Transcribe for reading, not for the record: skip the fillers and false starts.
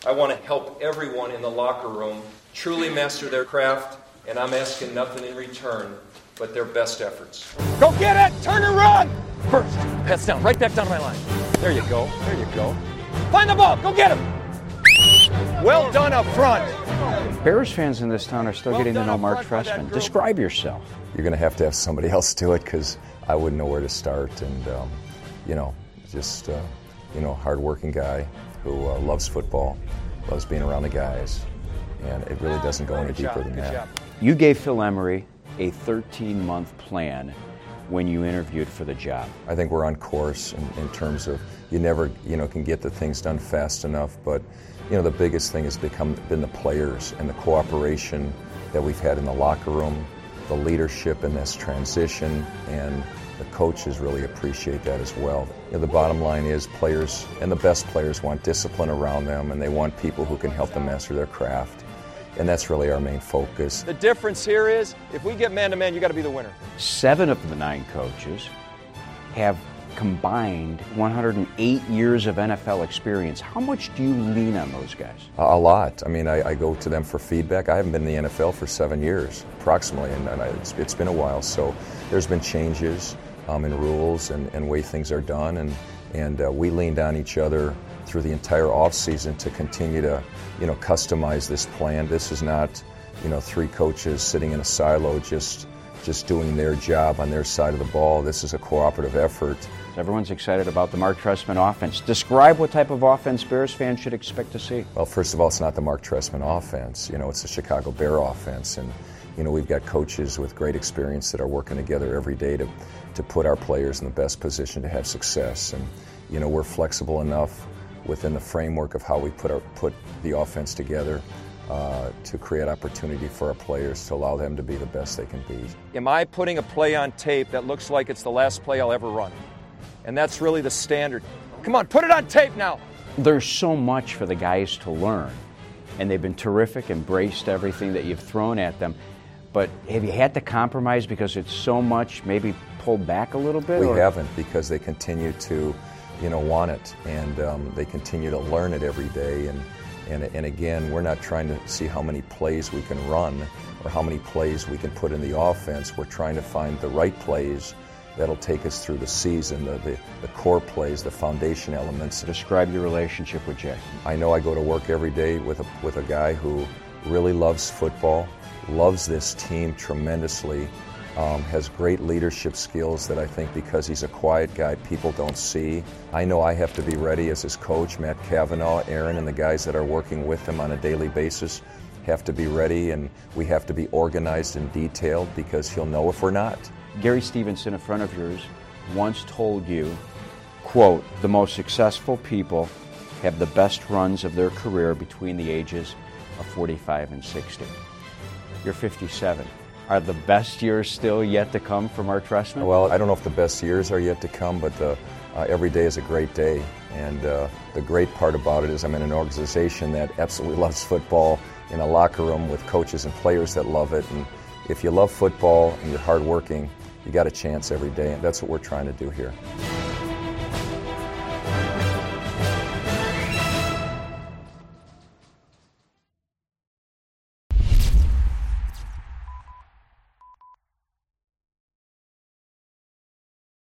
I want to help everyone in the locker room truly master their craft, and I'm asking nothing in return but their best efforts. Go get it! Turn and run! First, pass down, right back down to my line. There you go, there you go. Find the ball, go get him! Well done up front. Bears fans in this town are still getting to know Mark Trestman. Describe yourself. You're going to have somebody else do it because I wouldn't know where to start. And, just hard-working guy who loves football, loves being around the guys, and it really doesn't go any deeper than that. You gave Phil Emery a 13-month plan when you interviewed for the job. I think we're on course in terms of you never, can get the things done fast enough, but, the biggest thing has been the players and the cooperation that we've had in the locker room, the leadership in this transition, and the coaches really appreciate that as well. The bottom line is players, and the best players, want discipline around them, and they want people who can help them master their craft. And that's really our main focus. The difference here is, if we get man-to-man, you got to be the winner. 7 of the 9 coaches have combined 108 years of NFL experience. How much do you lean on those guys? A lot. I mean, I go to them for feedback. I haven't been in the NFL for 7 years, approximately, and it's been a while. So there's been changes in rules and way things are done, and we leaned on each other through the entire offseason to continue to, customize this plan. This is not, 3 coaches sitting in a silo just doing their job on their side of the ball. This is a cooperative effort. Everyone's excited about the Mark Trestman offense. Describe what type of offense Bears fans should expect to see. Well, first of all, it's not the Mark Trestman offense. It's the Chicago Bear offense. And, we've got coaches with great experience that are working together every day to put our players in the best position to have success. And, we're flexible enough within the framework of how we put the offense together to create opportunity for our players to allow them to be the best they can be. Am I putting a play on tape that looks like it's the last play I'll ever run? And that's really the standard. Come on, put it on tape now. There's so much for the guys to learn, and they've been terrific, embraced everything that you've thrown at them. But have you had to compromise because it's so much, maybe pulled back a little bit? We haven't, because they continue to, want it, and they continue to learn it every day. And again, we're not trying to see how many plays we can run or how many plays we can put in the offense. We're trying to find the right plays that'll take us through the season, the core plays, the foundation elements. Describe your relationship with Jay. I know I go to work every day with a guy who really loves football, loves this team tremendously, has great leadership skills that I think, because he's a quiet guy, people don't see. I know I have to be ready as his coach. Matt Cavanaugh, Aaron, and the guys that are working with him on a daily basis have to be ready, and we have to be organized and detailed, because he'll know if we're not. Gary Stevenson, a friend of yours, once told you, quote, "The most successful people have the best runs of their career between the ages of 45 and 60. You're 57. Are the best years still yet to come for Mark Trestman? Well, I don't know if the best years are yet to come, but every day is a great day. And the great part about it is I'm in an organization that absolutely loves football, in a locker room with coaches and players that love it. And if you love football and you're hardworking, you got a chance every day, and that's what we're trying to do here.